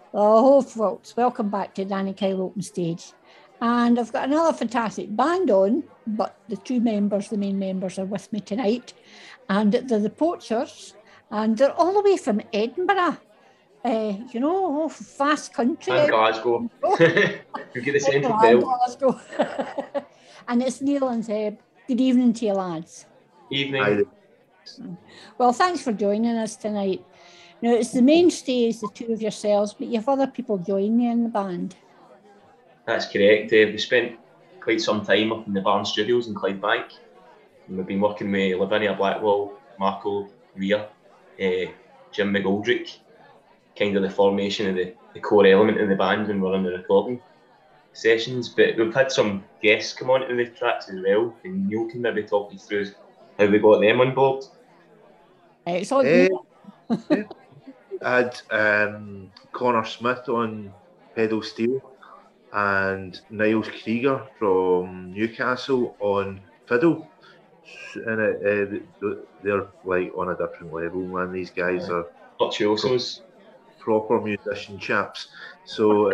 Oh, folks, welcome back to Danny Kyle Open Stage. And I've got another fantastic band on, but the main members, are with me tonight. And they're the Poachers, and they're all the way from Edinburgh. Fast country. And Glasgow. You get the central belt. Glasgow. And it's Neil and Zeb. Good evening to you, lads. Evening. Hi. Well, thanks for joining us tonight. Now, it's the mainstay is the two of yourselves, but you have other people joining you in the band. That's correct. We spent quite some time up in the Barn Studios in Clydebank. And we've been working with Lavinia Blackwell, Marco Weir, Jim McGoldrick, kind of the formation of the core element in the band when we're in the recording sessions. But we've had some guests come on to the tracks as well, and Neil can maybe talk you through how we got them on board. Excellent. I had Connor Smith on pedal steel and Niles Krieger from Newcastle on fiddle, and they're like on a different level, man. These guys are virtuosos, proper musician chaps. So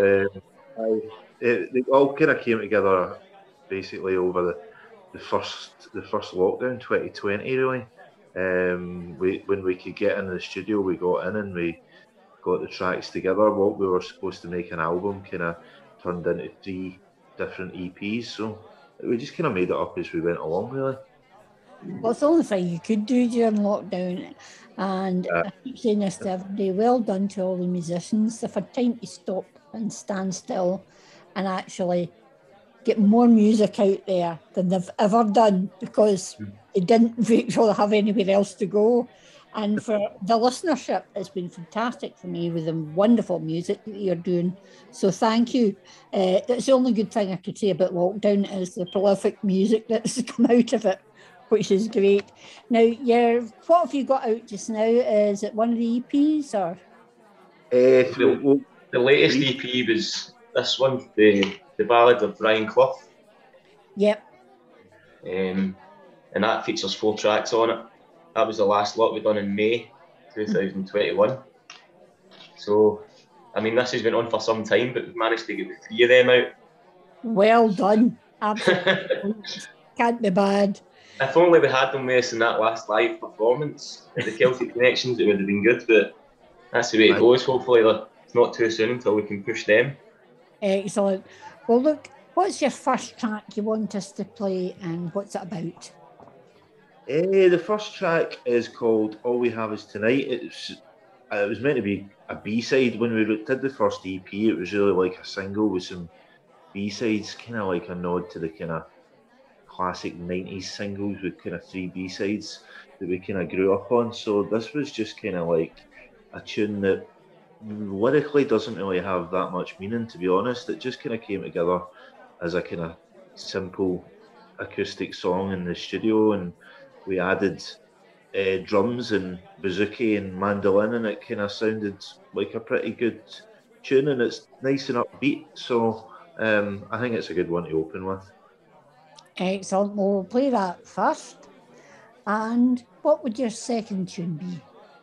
they all kind of came together basically over the first lockdown 2020 really. When we could get in the studio, we got in and we got the tracks together. What we were supposed to make an album kind of turned into 3 different EPs, so we just kind of made it up as we went along, really. Well, it's the only thing you could do during lockdown, and I keep saying this to everybody, well done to all the musicians. They've had time to stop and stand still and actually get more music out there than they've ever done, because they didn't really have anywhere else to go. And for the listenership, it's been fantastic for me with the wonderful music that you're doing. So thank you. That's the only good thing I could say about lockdown is the prolific music that's come out of it, which is great. Now, what have you got out just now? Is it one of the EPs or? The latest EP was this one, the Ballad of Brian Clough. Yep. And that features 4 tracks on it. That was the last lot we done in May 2021. So, I mean, this has been on for some time, but we've managed to get the 3 of them out. Well done. Absolutely. Can't be bad. If only we had them with us in that last live performance at the Celtic Connections, it would have been good, but that's the way it goes. Hopefully it's not too soon until we can push them. Excellent. Well, look, what's your first track you want us to play and what's it about? The first track is called All We Have Is Tonight. It was meant to be a B-side. When we did the first EP, it was really like a single with some B-sides, kind of like a nod to the kind of classic 90s singles with kind of 3 B-sides that we kind of grew up on. So this was just kind of like a tune that lyrically doesn't really have that much meaning, to be honest. It just kind of came together as a kind of simple acoustic song in the studio, and we added drums and bouzouki and mandolin, and it kind of sounded like a pretty good tune, and it's nice and upbeat. So I think it's a good one to open with. Excellent. Well, we'll play that first. And what would your second tune be?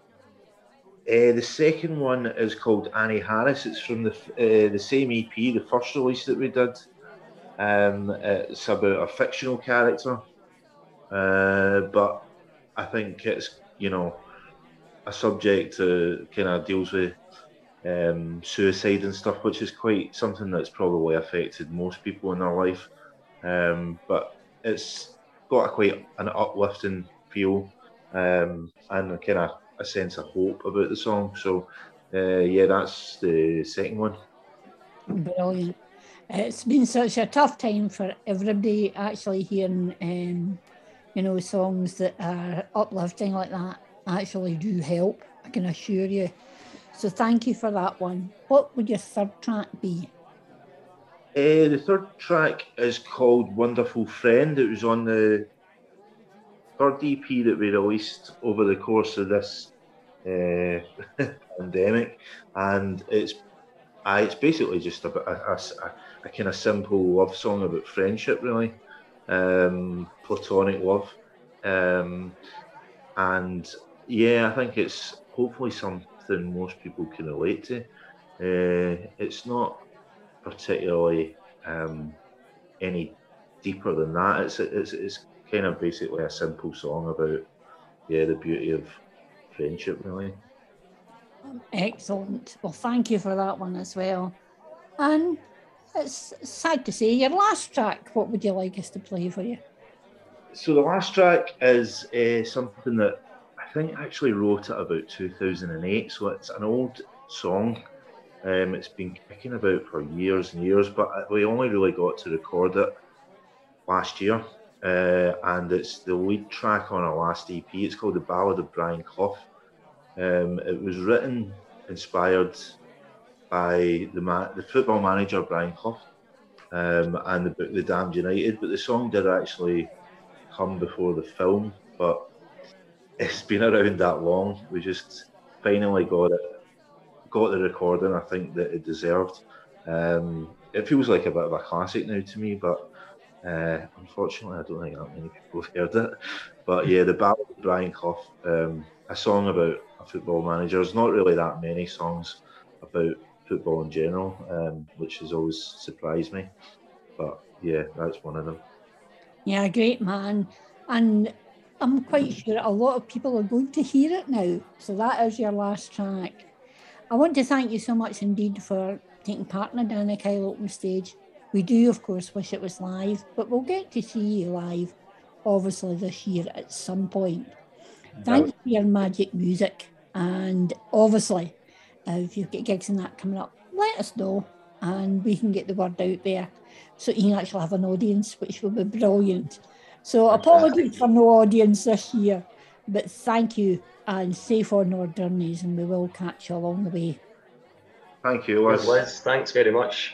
The second one is called Annie Harris. It's from the same EP, the first release that we did. It's about a fictional character, but I think it's, a subject that kind of deals with suicide and stuff, which is quite something that's probably affected most people in their life. But it's got quite an uplifting feel and kind of a sense of hope about the song. So, that's the second one. Brilliant. It's been such a tough time for everybody actually hearing, songs that are uplifting like that actually do help, I can assure you. So thank you for that one. What would your third track be? The third track is called Wonderful Friend. It was on the third EP that we released over the course of this pandemic, and it's basically just a kind of simple love song about friendship, really, platonic love, and I think it's hopefully something most people can relate to. It's not particularly any deeper than that. It's kind of basically a simple song about the beauty of friendship, really. Excellent. Well, thank you for that one as well. And it's sad to say, your last track, what would you like us to play for you? So the last track is something that I think I actually wrote it about 2008. So it's an old song. It's been kicking about for years and years, but we only really got to record it last year. And it's the lead track on our last EP. It's called The Ballad of Brian Clough. It was written, inspired by the football manager Brian Clough, and the book The Damned United. But the song did actually come before the film, but it's been around that long. We just finally got the recording I think that it deserved. It feels like a bit of a classic now to me, but unfortunately I don't think that many people have heard it. But yeah, The Ballad of Brian Clough, a song about a football manager. There's not really that many songs about football in general, which has always surprised me, but yeah, that's one of them. Yeah, great man. And I'm quite sure a lot of people are going to hear it now. So that is your last track. I want to thank you so much indeed for taking part in the Danny Kyle Open Stage. We do, of course, wish it was live, but we'll get to see you live, obviously, this year at some point. Thank you for your magic music. And obviously, if you've got gigs and that coming up, let us know and we can get the word out there so you can actually have an audience, which will be brilliant. So apologies for no audience this year, but thank you and safe on our journeys, and we will catch you along the way. Thank you, Liz. Liz, thanks very much.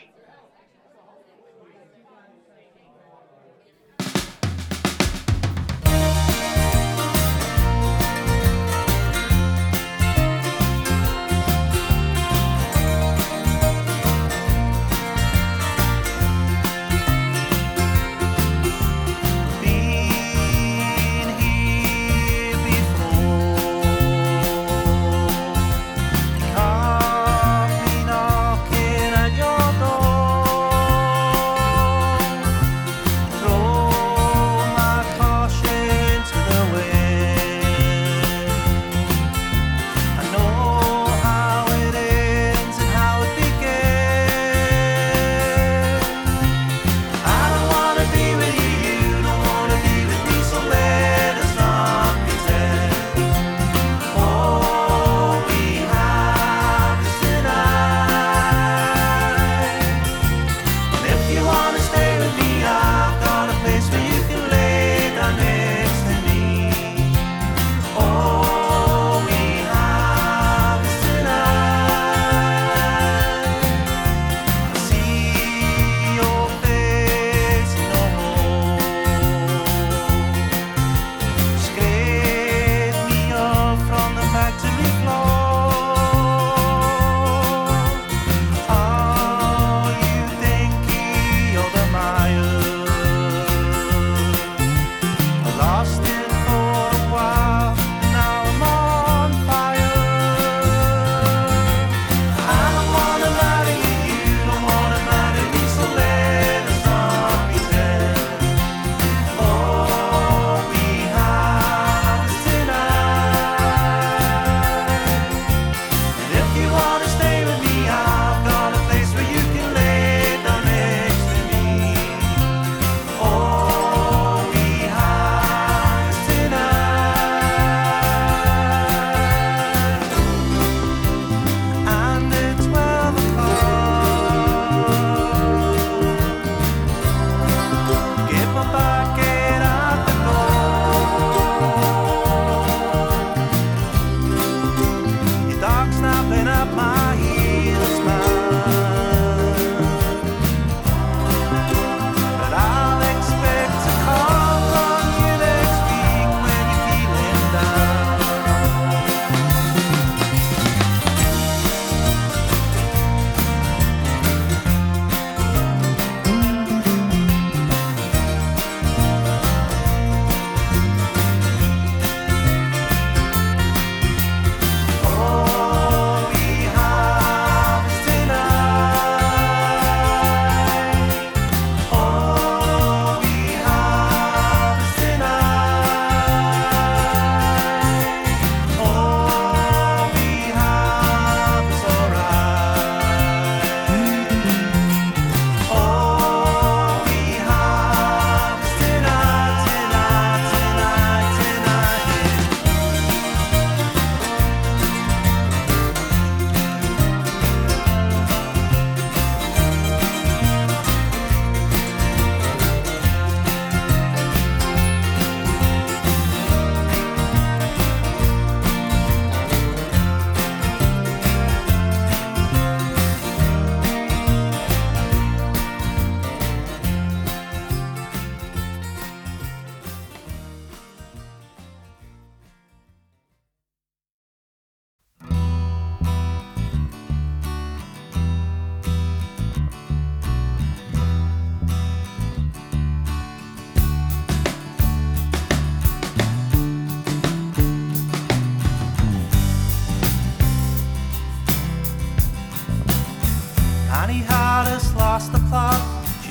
Knocking at your door.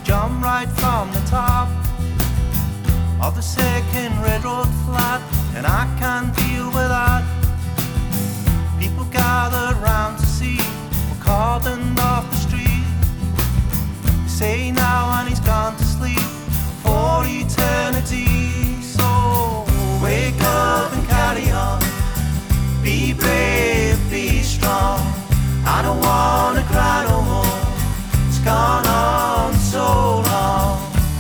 jumped right from the top of the second railroad flat, and I can't deal with that. People gathered round to see, we're cordoned off the street. They say now and he's gone to sleep for eternity. So wake up and carry on, be brave, be strong. I don't wanna cry no more, it's gone on so long.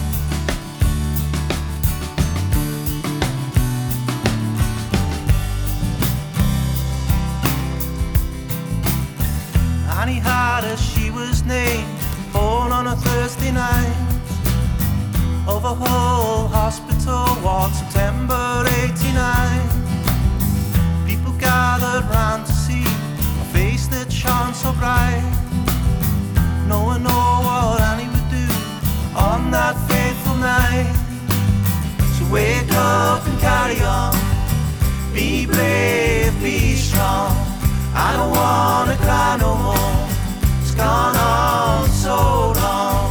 Annie had as she was named, born on a Thursday night, of a whole hospital ward, September 89. People gathered round to see a face that shone so bright. No one knew what Annie would do on that fateful night. So wake up and carry on, be brave, be strong. I don't wanna cry no more, it's gone on so long.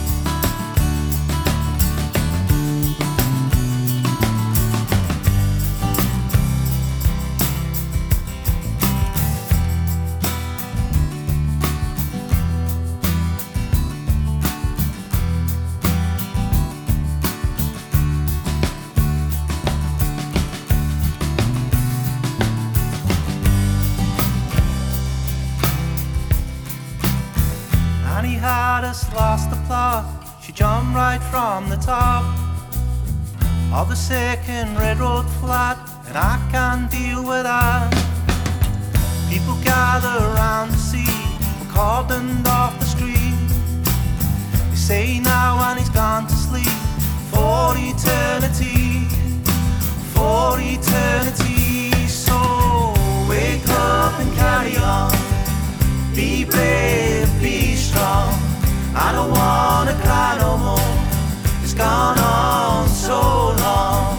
Had us lost the plot, she jumped right from the top of the second railroad flat, and I can't deal with that. People gather around to see, we're cordoned off the street. They say now and he's gone to sleep for eternity, for eternity. So wake up and carry on, be brave, be strong. I don't wanna cry no more, it's gone on so long.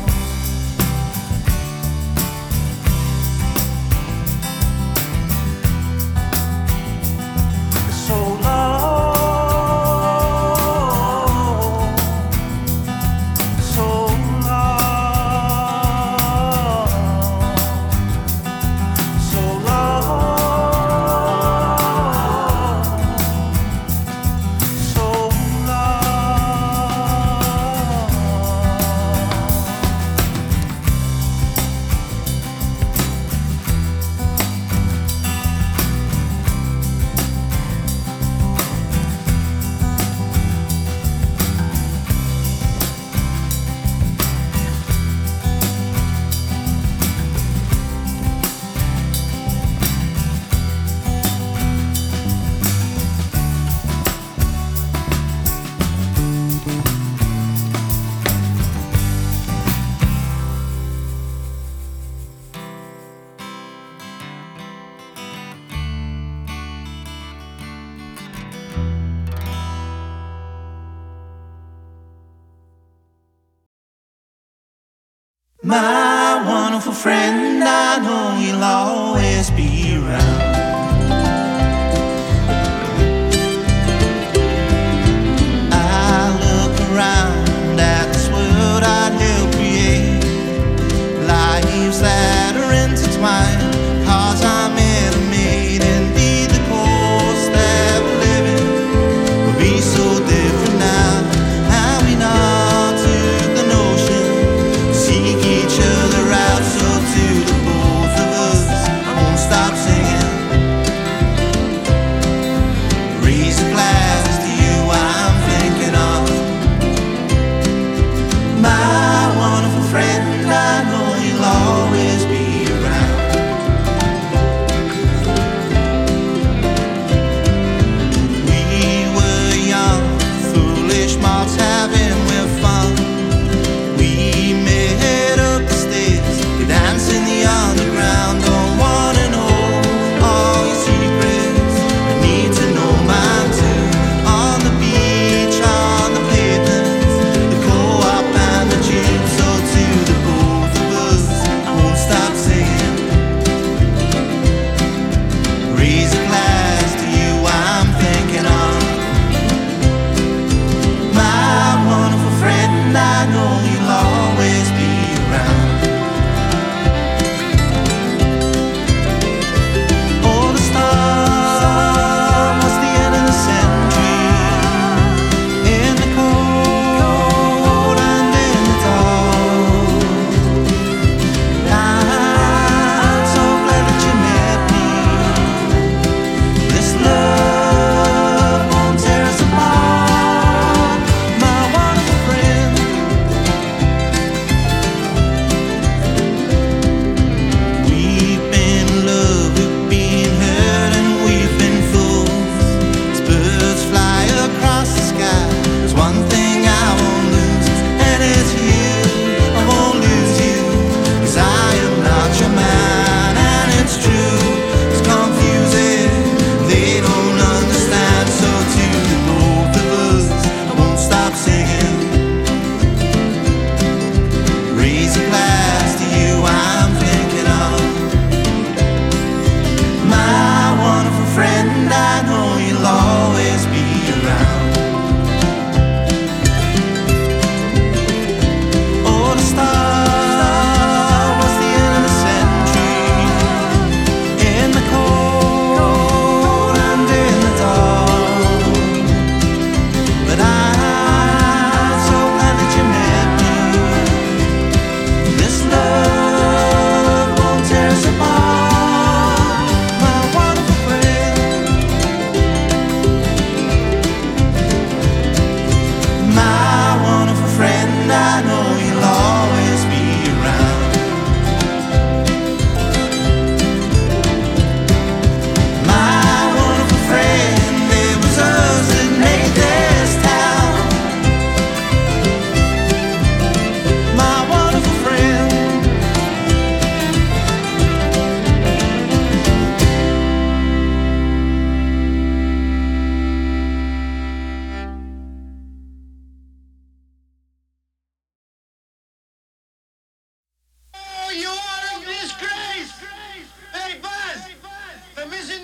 So long, so long, so long. My wonderful friend, I know you'll always be around. I look around at this world I helped create, lives that are intertwined, cause I'm animated. Indeed, the course that we're living will be so different now. And we not took the notion, seek each other out, so to the both of us,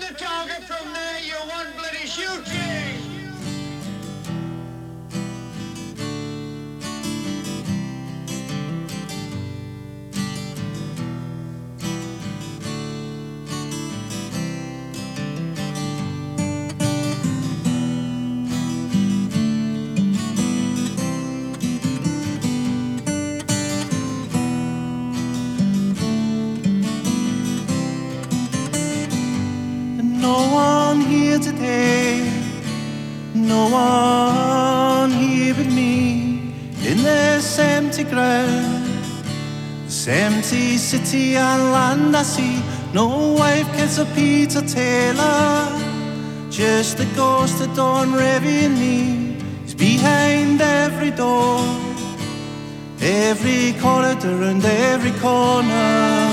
the target from there, you one bloody shooting! Today, no one here but me in this empty ground, this empty city and land I see. No wife, kids or Peter Taylor, just the ghost of Dawn raving me. He's behind every door, every corridor and every corner.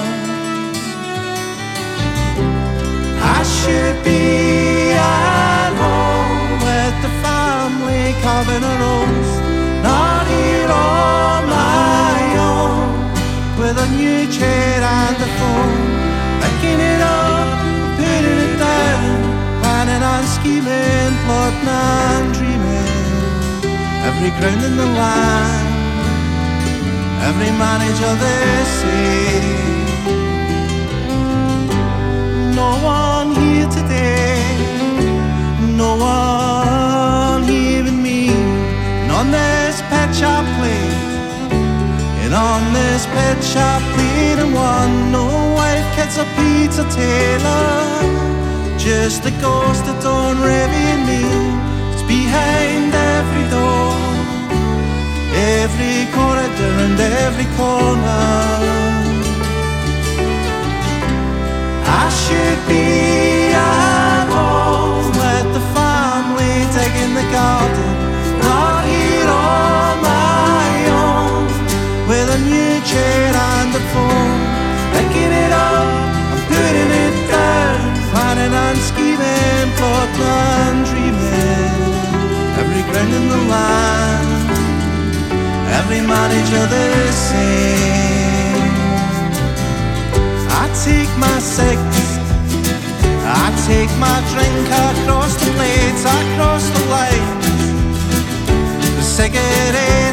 I should be at home with the family carving a roast, not here on my own, with a new chair and a phone, picking it up, putting it down, planning on scheming, plotting and dreaming, every ground in the land, every manager they see. No one here today, no one here with me. And on this pet shop plate, and on this pet shop plate and one, no wife, kids or Peter Taylor, just the ghost of Dawn raving me. It's behind every door, every corridor and every corner. I should be at home with the family digging the garden, not here on my own, with a new chair and a phone, picking it up and putting it down, planning and scheming, plotting and dreaming, every ground in the land, every manager the same. I take my six, I take my drink across the plates, across the lines, the cigarette